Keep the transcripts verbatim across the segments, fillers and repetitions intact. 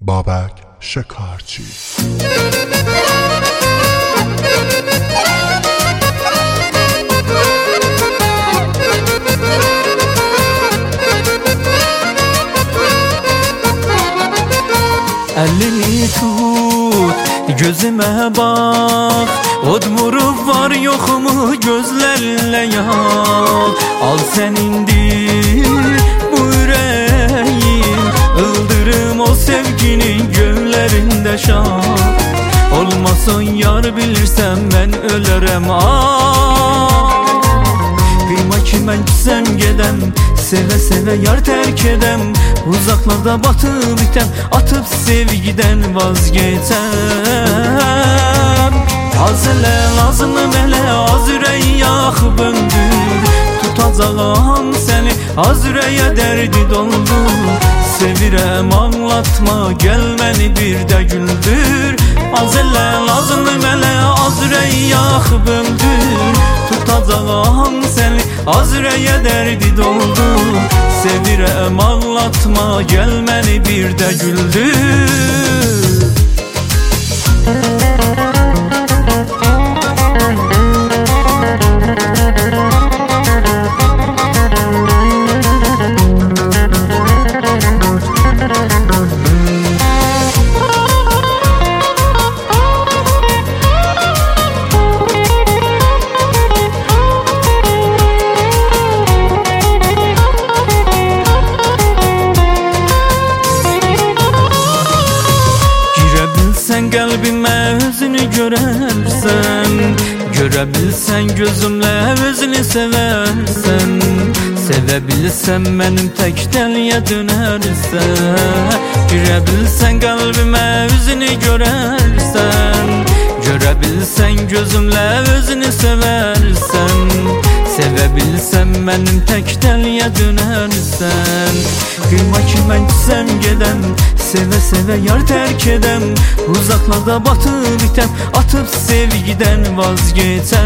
بابک شکارچی. Elini tut, gözüme bak, od vurup var yokumu gözlerle yak. Al senindir bu yüreğim, ıldırım o sevginin göllerinde şak. Olmasın yar bilirsem ben ölerem ah. Kıyma ki ben gitsem gedem, seve seve yar terk edem. Uzaklarda batıp bitem, atıp sevgiden vazgeçem. Az ele lazımım ele, az yüreği yakıp öldür. Tutacağım seni, az yüreğe derdi doldu. Sevirem anlatma, gel beni bir de güldür. Az ele lazımım ele, az yüreği yakıp öldür. Tutacağım seni, az yüreğe derdi doldu. Sevirem ağlatma, gel beni bir de güldür. Kalbime özünü görersen, görebilsen gözümle özünü seversen. Sevebilsen benim tek deliye dönersen. Girebilsen kalbime özünü görersen, görebilsen gözümle özünü seversen. Sevebilsem benim tek deliye dönersen. Kıyma ki ben gitsem gedem, seve seve yar terk edem. Uzaklarda batıp bitem, atıp sevgiden vazgeçem.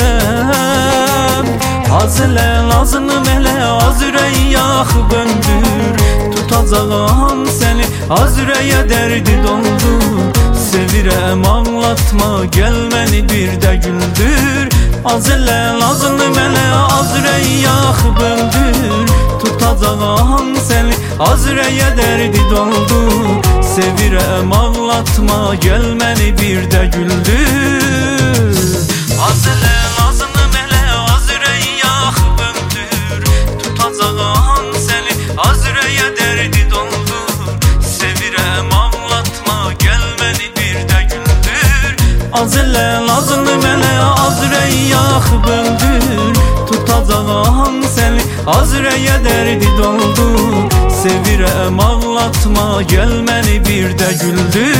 Az ele lazımım ele, az yüreği yakıp öldür. Tutacağım seni, az yüreğe derdi doldu. Sevirem anlatma, gel beni bir de güldür. Az ele lazımım ele, az yüreği yakıp öldür. Tutacağım seni, az yüreğe derdi doldu. Sevirem ağlatma, gel beni bir de güldür. Az ele lazımım ele, az yüreği yakıp öldür. Tutacağım seni, az yüreğe derdi doldu. Sevirem ağlatma, gel beni bir de güldür. Az ele lazımım ele, az yüreği yakıp öldür. Tutacağım seni, az yüreğe derdi doldu. Sevirem ağlatma, gel beni bir de güldür.